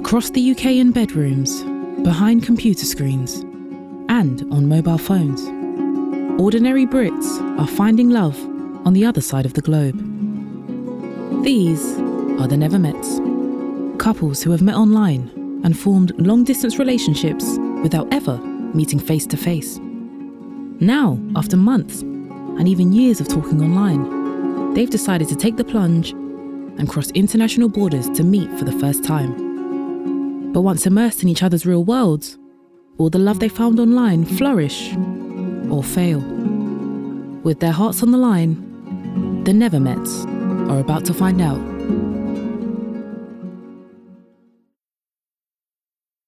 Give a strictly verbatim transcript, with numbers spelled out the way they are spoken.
Across the U K in bedrooms, behind computer screens, and on mobile phones, ordinary Brits are finding love on the other side of the globe. These are the Never Mets, couples who have met online and formed long-distance relationships without ever meeting face-to-face. Now, after months and even years of talking online, they've decided to take the plunge and cross international borders to meet for the first time. But once immersed in each other's real worlds, will the love they found online flourish or fail? With their hearts on the line, the Never Mets are about to find out.